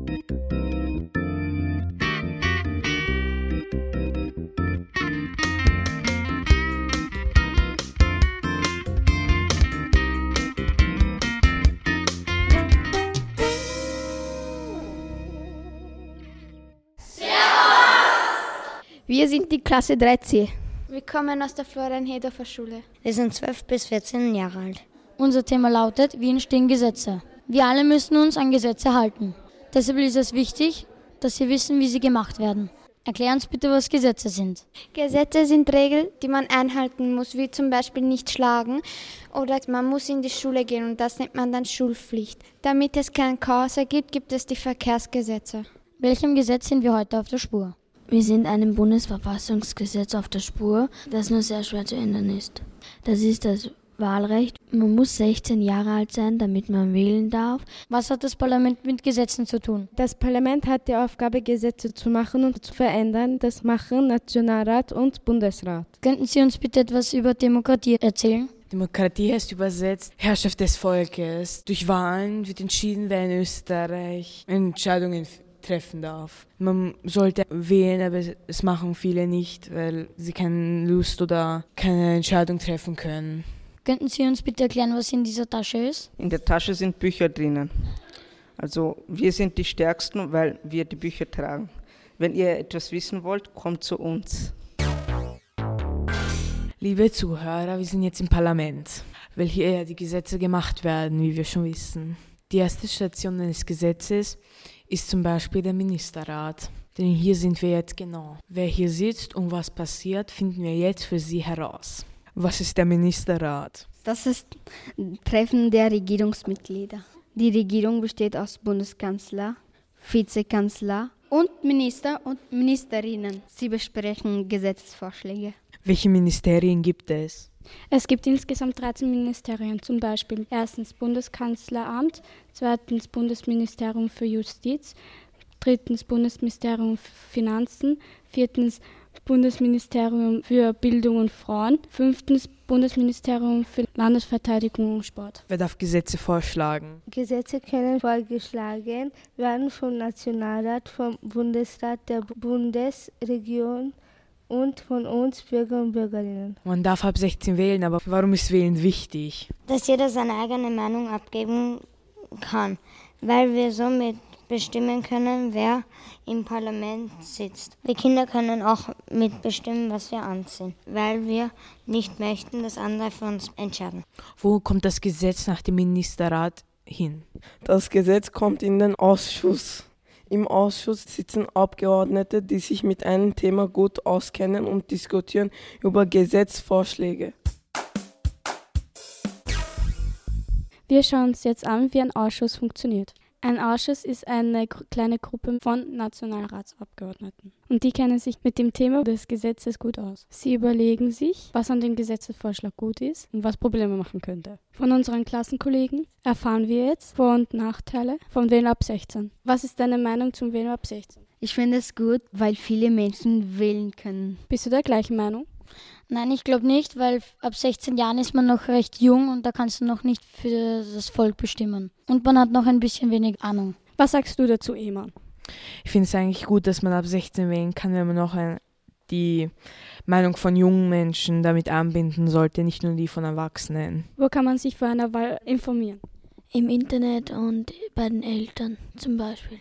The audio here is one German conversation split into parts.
Wir sind die Klasse 3C. Wir kommen aus der Florian-Hedorfer Schule. Wir sind 12 bis 14 Jahre alt. Unser Thema lautet, wie entstehen Gesetze? Wir alle müssen uns an Gesetze halten. Deshalb ist es wichtig, dass Sie wissen, wie sie gemacht werden. Erklär uns bitte, was Gesetze sind. Gesetze sind Regeln, die man einhalten muss, wie zum Beispiel nicht schlagen oder man muss in die Schule gehen und das nennt man dann Schulpflicht. Damit es kein Chaos ergibt, gibt es die Verkehrsgesetze. Welchem Gesetz sind wir heute auf der Spur? Wir sind einem Bundesverfassungsgesetz auf der Spur, das nur sehr schwer zu ändern ist. Das ist das Wahlrecht. Man muss 16 Jahre alt sein, damit man wählen darf. Was hat das Parlament mit Gesetzen zu tun? Das Parlament hat die Aufgabe, Gesetze zu machen und zu verändern. Das machen Nationalrat und Bundesrat. Könnten Sie uns bitte etwas über Demokratie erzählen? Demokratie heißt übersetzt Herrschaft des Volkes. Durch Wahlen wird entschieden, wer in Österreich Entscheidungen treffen darf. Man sollte wählen, aber es machen viele nicht, weil sie keine Lust oder keine Entscheidung treffen können. Könnten Sie uns bitte erklären, was in dieser Tasche ist? In der Tasche sind Bücher drinnen. Also wir sind die Stärksten, weil wir die Bücher tragen. Wenn ihr etwas wissen wollt, kommt zu uns. Liebe Zuhörer, wir sind jetzt im Parlament, weil hier die Gesetze gemacht werden, wie wir schon wissen. Die erste Station eines Gesetzes ist zum Beispiel der Ministerrat. Denn hier sind wir jetzt genau. Wer hier sitzt und was passiert, finden wir jetzt für Sie heraus. Was ist der Ministerrat? Das ist Treffen der Regierungsmitglieder. Die Regierung besteht aus Bundeskanzler, Vizekanzler und Minister und Ministerinnen. Sie besprechen Gesetzesvorschläge. Welche Ministerien gibt es? Es gibt insgesamt 13 Ministerien, zum Beispiel erstens Bundeskanzleramt, zweitens Bundesministerium für Justiz, drittens Bundesministerium für Finanzen, viertens Bundesministerium für Bildung und Frauen, fünftens Bundesministerium für Landesverteidigung und Sport. Wer darf Gesetze vorschlagen? Gesetze können vorgeschlagen werden vom Nationalrat, vom Bundesrat, der Bundesregierung und von uns Bürger und Bürgerinnen. Man darf ab 16 wählen, aber warum ist Wählen wichtig? Dass jeder seine eigene Meinung abgeben kann, weil wir somit bestimmen können, wer im Parlament sitzt. Die Kinder können auch mitbestimmen, was wir anziehen, weil wir nicht möchten, dass andere für uns entscheiden. Wo kommt das Gesetz nach dem Ministerrat hin? Das Gesetz kommt in den Ausschuss. Im Ausschuss sitzen Abgeordnete, die sich mit einem Thema gut auskennen und diskutieren über Gesetzesvorschläge. Wir schauen uns jetzt an, wie ein Ausschuss funktioniert. Ein Ausschuss ist eine kleine Gruppe von Nationalratsabgeordneten. Und die kennen sich mit dem Thema des Gesetzes gut aus. Sie überlegen sich, was an dem Gesetzesvorschlag gut ist und was Probleme machen könnte. Von unseren Klassenkollegen erfahren wir jetzt Vor- und Nachteile von Wählen ab 16. Was ist deine Meinung zum Wählen ab 16? Ich finde es gut, weil viele Menschen wählen können. Bist du der gleichen Meinung? Nein, ich glaube nicht, weil ab 16 Jahren ist man noch recht jung und da kannst du noch nicht für das Volk bestimmen. Und man hat noch ein bisschen wenig Ahnung. Was sagst du dazu, Eman? Ich finde es eigentlich gut, dass man ab 16 wählen kann, wenn man noch die Meinung von jungen Menschen damit anbinden sollte, nicht nur die von Erwachsenen. Wo kann man sich vor einer Wahl informieren? Im Internet und bei den Eltern zum Beispiel.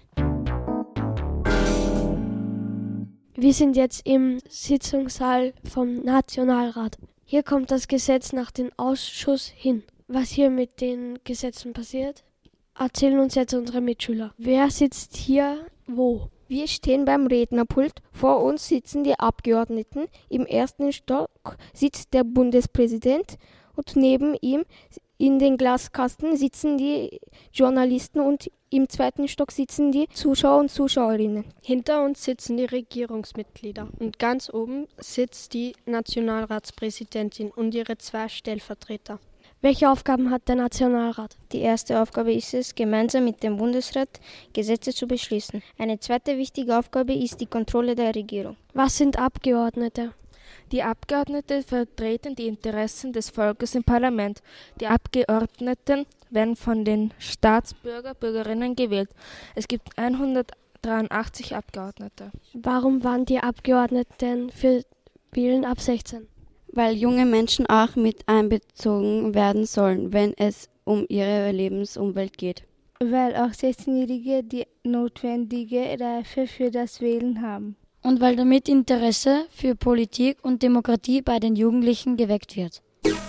Wir sind jetzt im Sitzungssaal vom Nationalrat. Hier kommt das Gesetz nach dem Ausschuss hin. Was hier mit den Gesetzen passiert, erzählen uns jetzt unsere Mitschüler. Wer sitzt hier wo? Wir stehen beim Rednerpult. Vor uns sitzen die Abgeordneten. Im ersten Stock sitzt der Bundespräsident und neben ihm in den Glaskasten sitzen die Journalisten und im zweiten Stock sitzen die Zuschauer und Zuschauerinnen. Hinter uns sitzen die Regierungsmitglieder und ganz oben sitzt die Nationalratspräsidentin und ihre 2 Stellvertreter. Welche Aufgaben hat der Nationalrat? Die erste Aufgabe ist es, gemeinsam mit dem Bundesrat Gesetze zu beschließen. Eine zweite wichtige Aufgabe ist die Kontrolle der Regierung. Was sind Abgeordnete? Die Abgeordneten vertreten die Interessen des Volkes im Parlament. Die Abgeordneten werden von den Bürgerinnen gewählt. Es gibt 183 Abgeordnete. Warum waren die Abgeordneten für Wählen ab 16? Weil junge Menschen auch mit einbezogen werden sollen, wenn es um ihre Lebensumwelt geht. Weil auch 16-Jährige die notwendige Reife für das Wählen haben. Und weil damit Interesse für Politik und Demokratie bei den Jugendlichen geweckt wird.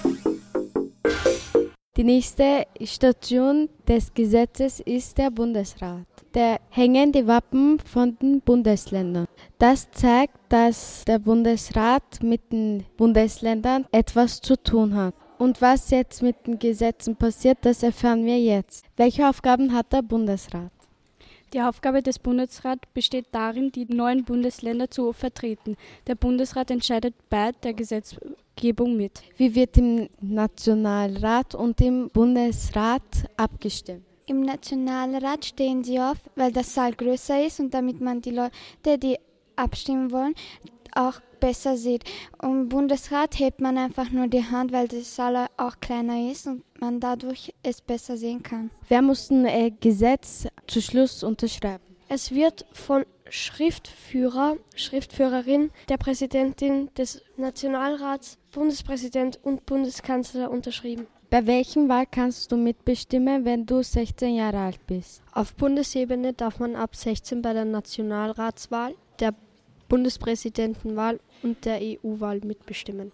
Die nächste Station des Gesetzes ist der Bundesrat. Da hängen die Wappen von den Bundesländern. Das zeigt, dass der Bundesrat mit den Bundesländern etwas zu tun hat. Und was jetzt mit den Gesetzen passiert, das erfahren wir jetzt. Welche Aufgaben hat der Bundesrat? Die Aufgabe des Bundesrats besteht darin, die neuen Bundesländer zu vertreten. Der Bundesrat entscheidet bei der Gesetzgebung mit. Wie wird im Nationalrat und im Bundesrat abgestimmt? Im Nationalrat stehen sie auf, weil das Saal größer ist und damit man die Leute, die abstimmen wollen, auch besser sieht. Und im Bundesrat hebt man einfach nur die Hand, weil der Saal auch kleiner ist und man dadurch es besser sehen kann. Wer muss ein Gesetz zu Schluss unterschreiben? Es wird von Schriftführerin, der Präsidentin des Nationalrats, Bundespräsident und Bundeskanzler unterschrieben. Bei welchem Wahl kannst du mitbestimmen, wenn du 16 Jahre alt bist? Auf Bundesebene darf man ab 16 bei der Nationalratswahl, der Bundespräsidentenwahl und der EU-Wahl mitbestimmen.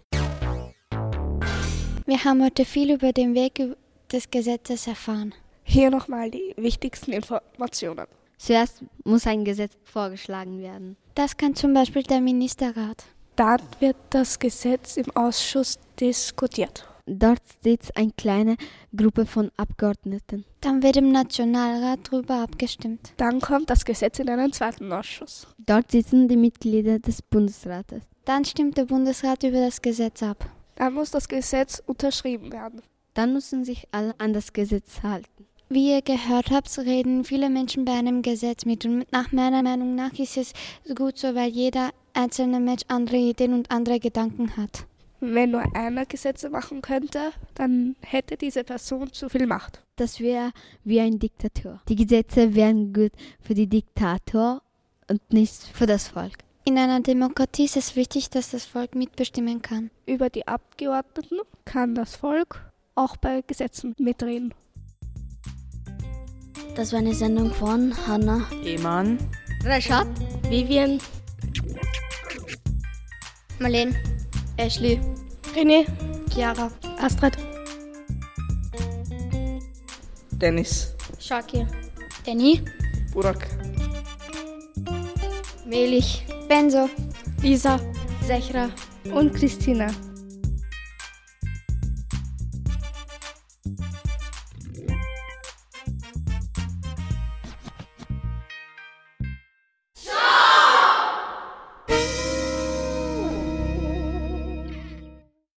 Wir haben heute viel über den Weg des Gesetzes erfahren. Hier nochmal die wichtigsten Informationen. Zuerst muss ein Gesetz vorgeschlagen werden. Das kann zum Beispiel der Ministerrat. Dann wird das Gesetz im Ausschuss diskutiert. Dort sitzt eine kleine Gruppe von Abgeordneten. Dann wird im Nationalrat darüber abgestimmt. Dann kommt das Gesetz in einen zweiten Ausschuss. Dort sitzen die Mitglieder des Bundesrates. Dann stimmt der Bundesrat über das Gesetz ab. Dann muss das Gesetz unterschrieben werden. Dann müssen sich alle an das Gesetz halten. Wie ihr gehört habt, reden viele Menschen bei einem Gesetz mit. Und nach meiner Meinung nach ist es gut so, weil jeder einzelne Mensch andere Ideen und andere Gedanken hat. Wenn nur einer Gesetze machen könnte, dann hätte diese Person zu viel Macht. Das wäre wie ein Diktator. Die Gesetze wären gut für die Diktator und nicht für das Volk. In einer Demokratie ist es wichtig, dass das Volk mitbestimmen kann. Über die Abgeordneten kann das Volk auch bei Gesetzen mitreden. Das war eine Sendung von Hannah, Eman, Rashad, Vivian, Marlene, Ashley, René, Chiara, Astrid, Dennis, Shakir, Danny, Burak, Melich, Benzo, Lisa, Zechra und Christina.